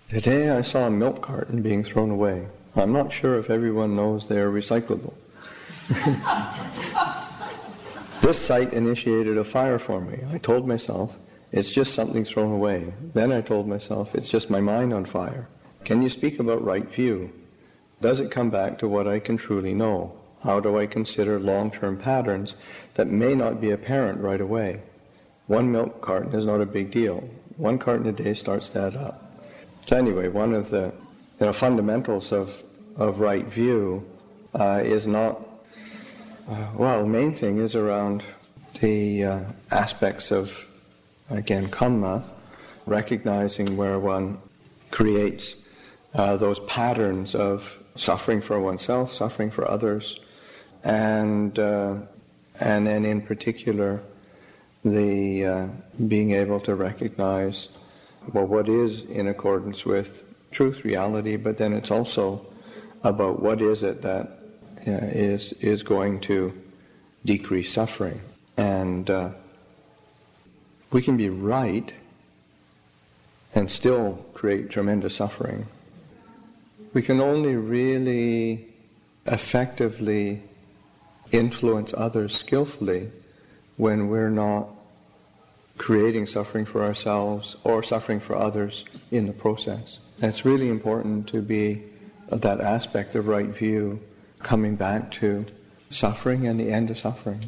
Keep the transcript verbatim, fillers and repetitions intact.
Today I saw a milk carton being thrown away. I'm not sure if everyone knows they are recyclable. This sight initiated a fire for me. I told myself, it's just something thrown away. Then I told myself, it's just my mind on fire. Can you speak about right view? Does it come back to what I can truly know? How do I consider long-term patterns that may not be apparent right away? One milk carton is not a big deal. One carton a day starts to add up. So anyway, one of the you know, fundamentals of, of right view uh, is not, uh, well, the main thing is around the uh, aspects of, again, kamma, recognizing where one creates uh, those patterns of suffering for oneself, suffering for others, and uh, and then in particular, the uh, being able to recognize well, what is in accordance with truth, reality, but then it's also about what is it that uh, is is going to decrease suffering. And uh, we can be right and still create tremendous suffering. We can only really effectively influence others skillfully when we're not creating suffering for ourselves or suffering for others in the process. And it's really important to be that aspect of right view, coming back to suffering and the end of suffering.